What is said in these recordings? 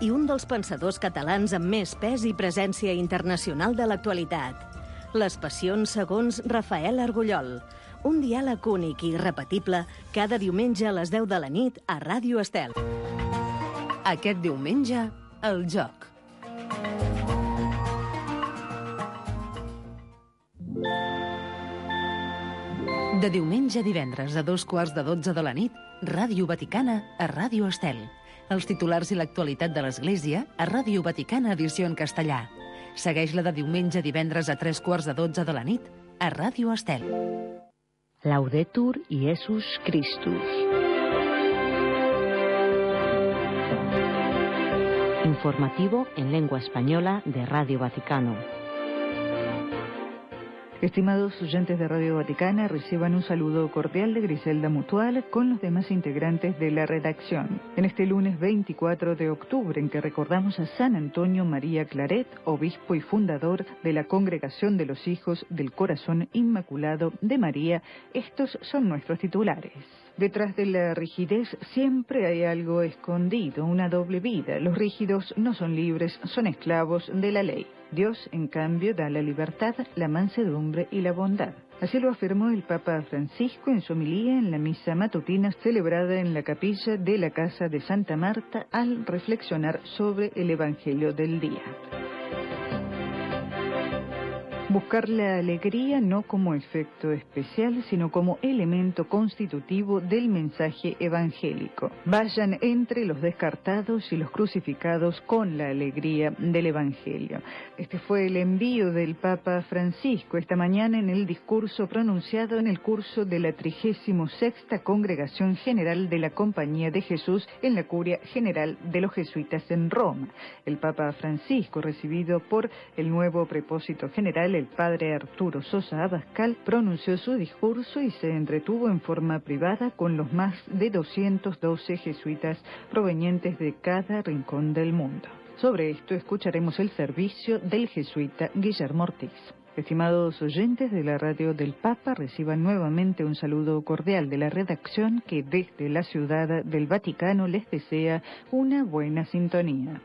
i un dels pensadors catalans amb més pes i presència internacional de l'actualitat. Les passions segons Rafael Argullol. Un diàleg únic i irrepetible cada diumenge a les 10 de la nit a Ràdio Estel. Aquest diumenge, El joc. De diumenge a divendres a 2:15 de la nit, Ràdio Vaticana a Ràdio Estel. Els titulars i l'actualitat de l'Església a Ràdio Vaticana edició en castellà. Segueix-la de diumenge a divendres a 3:15 de la nit a Ràdio Estel. Laudetur Iesus Christus. Informativo en lengua española de Radio Vaticano. Estimados oyentes de Radio Vaticana, reciban un saludo cordial de Griselda Mutual con los demás integrantes de la redacción. En este lunes 24 de octubre, en que recordamos a San Antonio María Claret, obispo y fundador de la Congregación de los Hijos del Corazón Inmaculado de María, estos son nuestros titulares. Detrás de la rigidez siempre hay algo escondido, una doble vida. Los rígidos no son libres, son esclavos de la ley. Dios, en cambio, da la libertad, la mansedumbre y la bondad. Así lo afirmó el Papa Francisco en su homilía en la misa matutina celebrada en la capilla de la Casa de Santa Marta al reflexionar sobre el Evangelio del día. Buscar la alegría no como efecto especial, sino como elemento constitutivo del mensaje evangélico. Vayan entre los descartados y los crucificados con la alegría del Evangelio. Este fue el envío del Papa Francisco esta mañana en el discurso pronunciado en el curso de la 36ª Congregación General de la Compañía de Jesús en la Curia General de los Jesuitas en Roma. El Papa Francisco, recibido por el nuevo prepósito general, el padre Arturo Sosa Abascal, pronunció su discurso y se entretuvo en forma privada con los más de 212 jesuitas provenientes de cada rincón del mundo. Sobre esto escucharemos el servicio del jesuita Guillermo Ortiz. Estimados oyentes de la radio del Papa, reciban nuevamente un saludo cordial de la redacción que desde la Ciudad del Vaticano les desea una buena sintonía.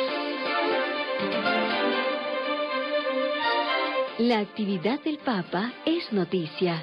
La actividad del Papa es noticia.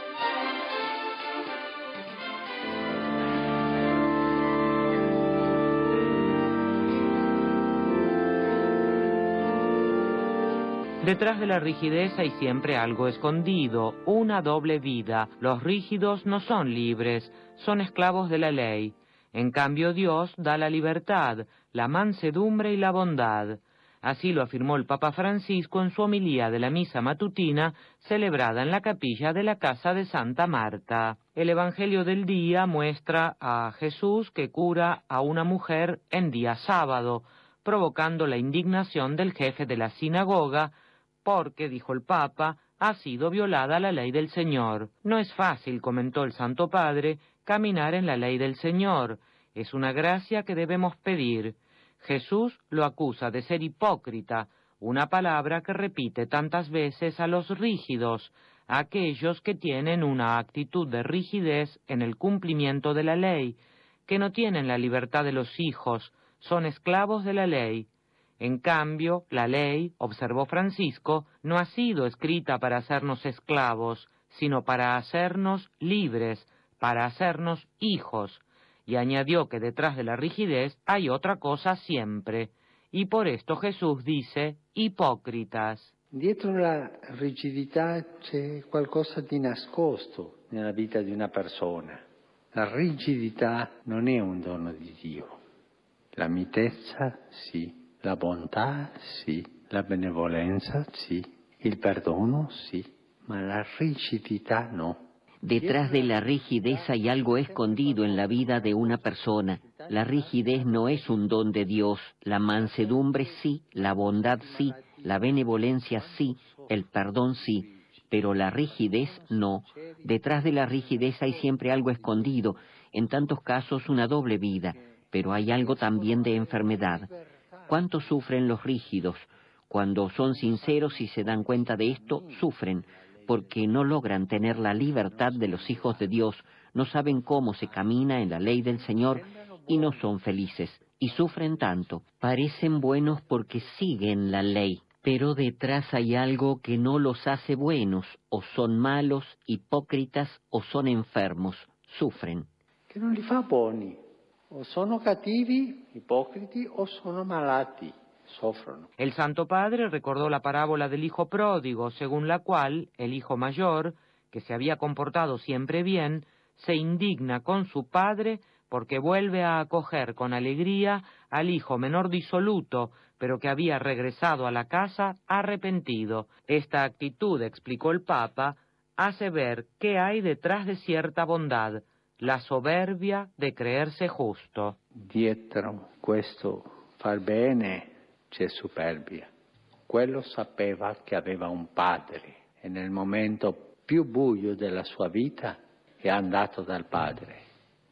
Detrás de la rigidez hay siempre algo escondido, una doble vida. Los rígidos no son libres, son esclavos de la ley. En cambio, Dios da la libertad, la mansedumbre y la bondad. Así lo afirmó el Papa Francisco en su homilía de la misa matutina celebrada en la capilla de la Casa de Santa Marta. El Evangelio del día muestra a Jesús que cura a una mujer en día sábado, provocando la indignación del jefe de la sinagoga, porque, dijo el Papa, ha sido violada la ley del Señor. No es fácil, comentó el Santo Padre, caminar en la ley del Señor. Es una gracia que debemos pedir. Jesús lo acusa de ser hipócrita, una palabra que repite tantas veces a los rígidos, a aquellos que tienen una actitud de rigidez en el cumplimiento de la ley, que no tienen la libertad de los hijos, son esclavos de la ley. En cambio, la ley, observó Francisco, no ha sido escrita para hacernos esclavos, sino para hacernos libres, para hacernos hijos. Y añadió que detrás de la rigidez hay otra cosa siempre. Y por esto Jesús dice, hipócritas. Dietro la rigidità c'è qualcosa di nascosto nella vita di una persona. La rigidità non è un dono di Dio. La mitezza sì, la bontà sì, la benevolenza sì, il perdono sì, ma la rigidità no. Detrás de la rigidez hay algo escondido en la vida de una persona. La rigidez no es un don de Dios. La mansedumbre sí, la bondad sí, la benevolencia sí, el perdón sí, pero la rigidez no. Detrás de la rigidez hay siempre algo escondido, en tantos casos una doble vida, pero hay algo también de enfermedad. ¿Cuánto sufren los rígidos? Cuando son sinceros y se dan cuenta de esto, sufren, porque no logran tener la libertad de los hijos de Dios, no saben cómo se camina en la ley del Señor y no son felices. y sufren tanto. Parecen buenos porque siguen la ley, pero detrás hay algo que no los hace buenos, o son malos, hipócritas, o son enfermos, sufren. Che non li fa buoni, o sono cattivi, ipocriti, o sono malati, soffrono. El Santo Padre recordó la parábola del hijo pródigo, según la cual el hijo mayor, que se había comportado siempre bien, se indigna con su padre porque vuelve a acoger con alegría al hijo menor disoluto, pero que había regresado a la casa arrepentido. Esta actitud, explicó el Papa, hace ver qué hay detrás de cierta bondad, la soberbia de creerse justo. Dietro questo far bene c'è superbia. Quello sapeva che aveva un padre e nel momento più buio della sua vita è andato dal padre.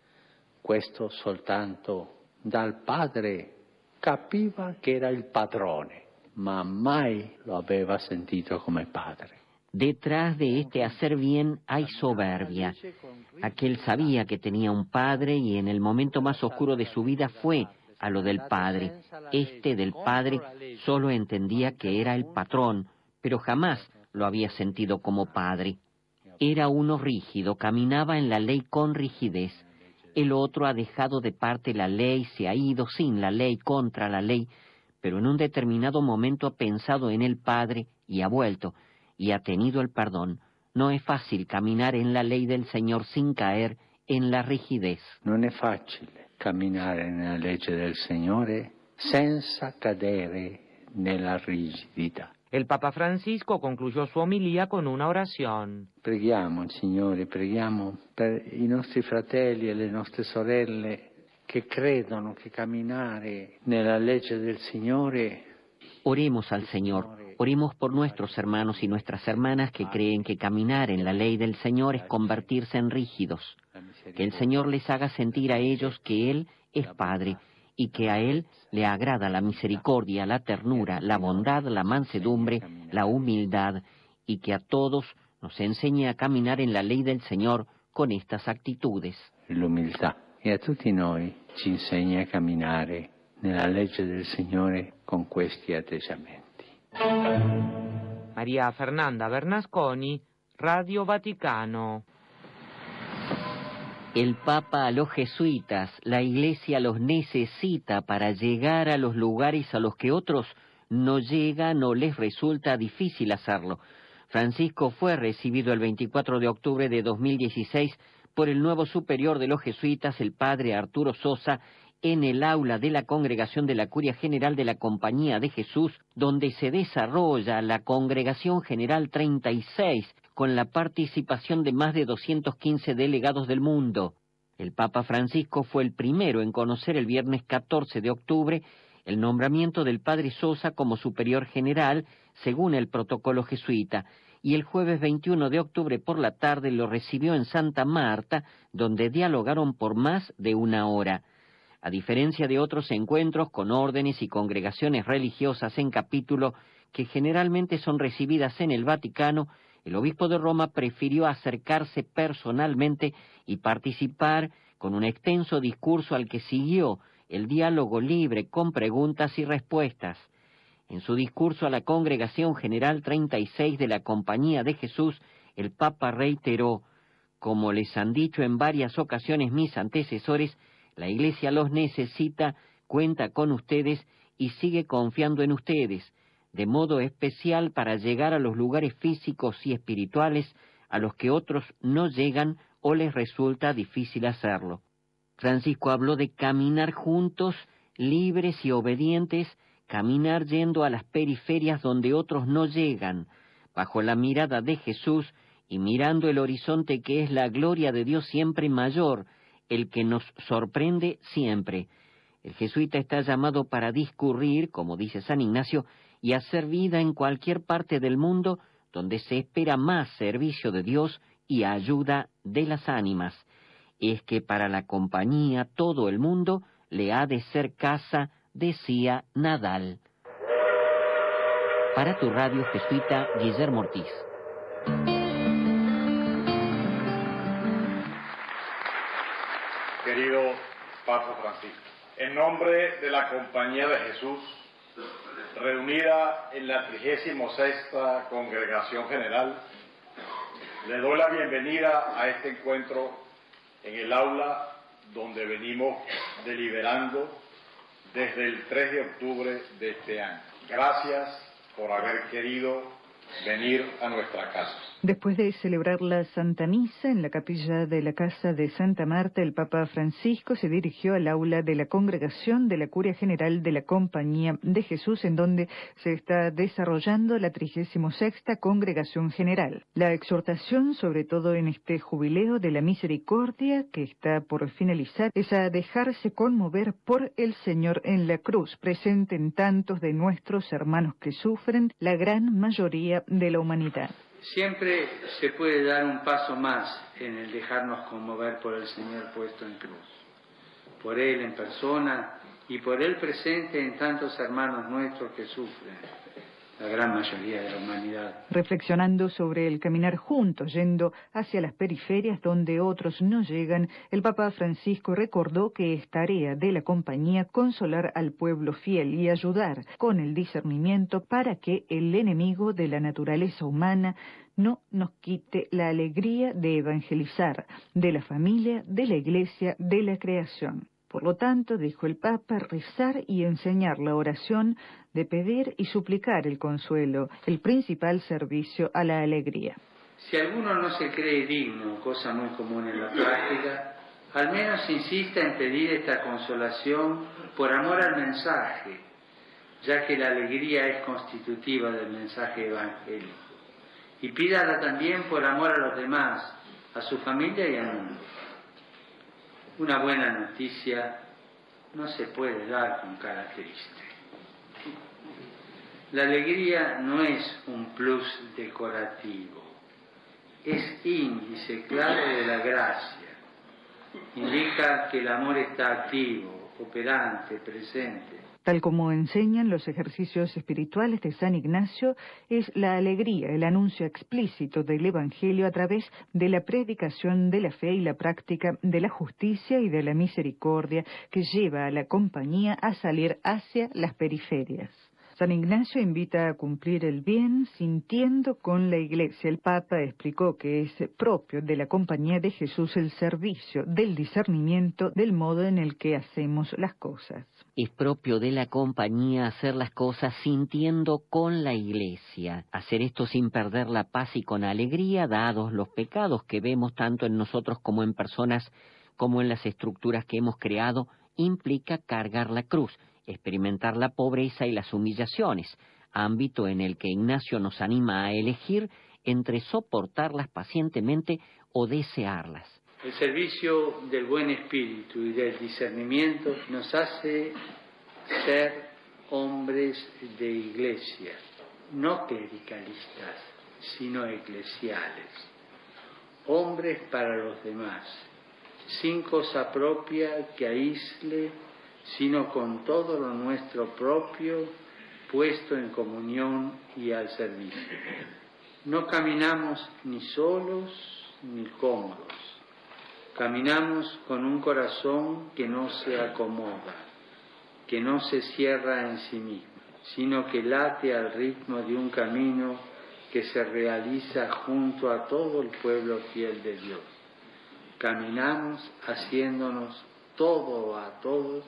Questo soltanto dal padre capiva che era il padrone, ma mai lo aveva sentito come padre. Detrás de este hacer bien hay soberbia. Aquel sabía que tenía un padre y en el momento más oscuro de su vida fue a lo del padre. Este del padre solo entendía que era el patrón, pero jamás lo había sentido como padre. Era uno rígido, caminaba en la ley con rigidez. El otro ha dejado de parte la ley, se ha ido sin la ley, contra la ley, pero en un determinado momento ha pensado en el Padre y ha vuelto, y ha tenido el perdón. No es fácil caminar en la ley del Señor sin caer en la rigidez. Non è facile camminare nella legge del Signore senza cadere nella rigidità. El Papa Francisco concluyó su homilía con una oración. Preghiamo il Signore, preghiamo per i nostri fratelli e le nostre sorelle che credono che camminare nella legge del Signore. Oremos al Señor, oremos por nuestros hermanos y nuestras hermanas que creen que caminar en la ley del Señor es convertirse en rígidos. Que el Señor les haga sentir a ellos que Él es Padre y que a Él le agrada la misericordia, la ternura, la bondad, la mansedumbre, la humildad, y que a todos nos enseñe a caminar en la ley del Señor con estas actitudes. L'umiltà. E a tutti noi ci insegna a camminare nella legge del Signore con questi atteggiamenti. María Fernanda Bernasconi, Radio Vaticano. El Papa a los jesuitas, la Iglesia los necesita para llegar a los lugares a los que otros no llegan o les resulta difícil hacerlo. Francisco fue recibido el 24 de octubre de 2016 por el nuevo superior de los jesuitas, el padre Arturo Sosa, en el aula de la Congregación de la Curia General de la Compañía de Jesús, donde se desarrolla la Congregación General 36, con la participación de más de 215 delegados del mundo. El Papa Francisco fue el primero en conocer el viernes 14 de octubre el nombramiento del padre Sosa como superior general, según el protocolo jesuita, y el jueves 21 de octubre por la tarde lo recibió en Santa Marta, donde dialogaron por más de una hora. A diferencia de otros encuentros con órdenes y congregaciones religiosas en capítulo, que generalmente son recibidas en el Vaticano, el obispo de Roma prefirió acercarse personalmente y participar con un extenso discurso al que siguió el diálogo libre con preguntas y respuestas. En su discurso a la Congregación General 36 de la Compañía de Jesús, el Papa reiteró: como les han dicho en varias ocasiones mis antecesores, la Iglesia los necesita, cuenta con ustedes y sigue confiando en ustedes, de modo especial para llegar a los lugares físicos y espirituales a los que otros no llegan o les resulta difícil hacerlo. Francisco habló de caminar juntos, libres y obedientes, caminar yendo a las periferias donde otros no llegan, bajo la mirada de Jesús y mirando el horizonte que es la gloria de Dios siempre mayor, el que nos sorprende siempre. El jesuita está llamado para discurrir, como dice San Ignacio, y hacer vida en cualquier parte del mundo donde se espera más servicio de Dios y ayuda de las ánimas. Es que para la compañía todo el mundo le ha de ser casa, decía Nadal. Para tu radio jesuita, Guillermo Ortiz. Querido Papa Francisco, En nombre de la Compañía de Jesús, reunida en la 36ª Congregación General, le doy la bienvenida a este encuentro en el aula donde venimos deliberando desde el 3 de octubre de este año. Gracias por haber querido venir a nuestra casa. Después de celebrar la Santa Misa en la capilla de la Casa de Santa Marta, el Papa Francisco se dirigió al aula de la Congregación de la Curia General de la Compañía de Jesús, en donde se está desarrollando la 36ª Congregación General. La exhortación, sobre todo en este jubileo de la misericordia que está por finalizar, es a dejarse conmover por el Señor en la cruz, presente en tantos de nuestros hermanos que sufren, la gran mayoría de la humanidad. Siempre se puede dar un paso más en el dejarnos conmover por el Señor puesto en cruz, por Él en persona y por Él presente en tantos hermanos nuestros que sufren, la gran mayoría de la humanidad. Reflexionando sobre el caminar juntos, yendo hacia las periferias donde otros no llegan, el Papa Francisco recordó que es tarea de la compañía consolar al pueblo fiel y ayudar con el discernimiento para que el enemigo de la naturaleza humana no nos quite la alegría de evangelizar, de la familia, de la Iglesia, de la creación. Por lo tanto, dijo el Papa, rezar y enseñar la oración, de pedir y suplicar el consuelo, el principal servicio a la alegría. Si alguno no se cree digno, cosa muy común en la práctica, al menos insista en pedir esta consolación por amor al mensaje, ya que la alegría es constitutiva del mensaje evangélico. Y pídala también por amor a los demás, a su familia y al mundo. Una buena noticia no se puede dar con cara triste. La alegría no es un plus decorativo, es índice claro de la gracia. Indica que el amor está activo, operante, presente. Tal como enseñan los ejercicios espirituales de San Ignacio, es la alegría el anuncio explícito del Evangelio a través de la predicación de la fe y la práctica de la justicia y de la misericordia que lleva a la compañía a salir hacia las periferias. San Ignacio invita a cumplir el bien sintiendo con la Iglesia. El Papa explicó que es propio de la Compañía de Jesús el servicio del discernimiento del modo en el que hacemos las cosas. Es propio de la compañía hacer las cosas sintiendo con la Iglesia, hacer esto sin perder la paz y con alegría, dados los pecados que vemos tanto en nosotros como en personas, como en las estructuras que hemos creado, implica cargar la cruz, experimentar la pobreza y las humillaciones, ámbito en el que Ignacio nos anima a elegir entre soportarlas pacientemente o desearlas. El servicio del buen espíritu y del discernimiento nos hace ser hombres de iglesia, no clericalistas, sino eclesiales, hombres para los demás, sin cosa propia que aísle, sino con todo lo nuestro propio puesto en comunión y al servicio. No caminamos ni solos ni cómodos, caminamos con un corazón que no se acomoda, que no se cierra en sí mismo, sino que late al ritmo de un camino que se realiza junto a todo el pueblo fiel de Dios. Caminamos haciéndonos todo a todos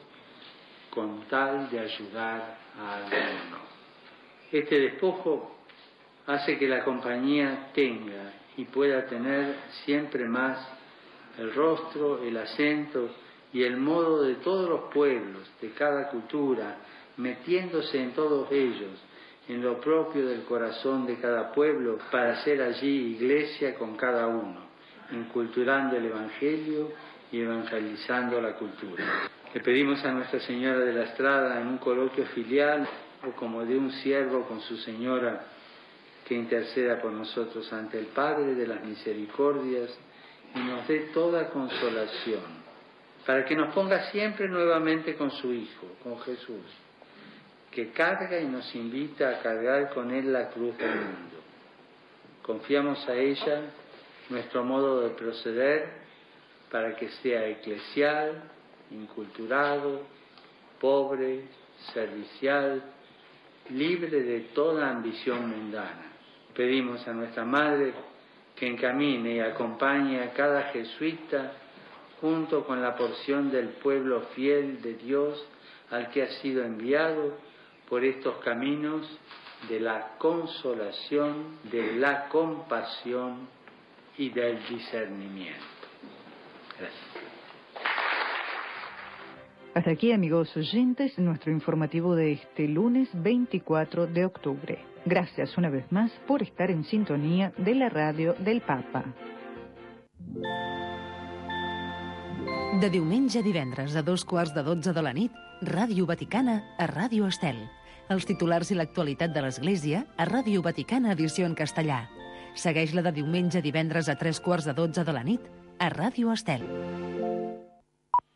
con tal de ayudar a alguno. Este despojo hace que la compañía tenga y pueda tener siempre más el rostro, el acento y el modo de todos los pueblos, de cada cultura, metiéndose en todos ellos, en lo propio del corazón de cada pueblo, para ser allí iglesia con cada uno, inculturando el Evangelio y evangelizando la cultura. Le pedimos a Nuestra Señora de la Estrada, en un coloquio filial o como de un siervo con su señora, que interceda por nosotros ante el Padre de las misericordias y nos dé toda consolación, para que nos ponga siempre nuevamente con su Hijo, con Jesús, que carga y nos invita a cargar con Él la cruz del mundo. Confiamos a ella nuestro modo de proceder para que sea eclesial, inculturado, pobre, servicial, libre de toda ambición mundana. Pedimos a nuestra Madre que encamine y acompañe a cada jesuita junto con la porción del pueblo fiel de Dios al que ha sido enviado por estos caminos de la consolación, de la compasión y del discernimiento. Gracias. Hasta aquí, amigos oyentes, nuestro informativo de este lunes 24 de octubre. Gracias una vez más por estar en sintonía de la ràdio del Papa. De diumenge a divendres a 2:15 de la nit, Ràdio Vaticana a Ràdio Estel. Els titulars i l'actualitat de l'Església a Ràdio Vaticana edició en castellà. Segueix-la de diumenge a divendres a 3:15 de la nit a Ràdio Estel.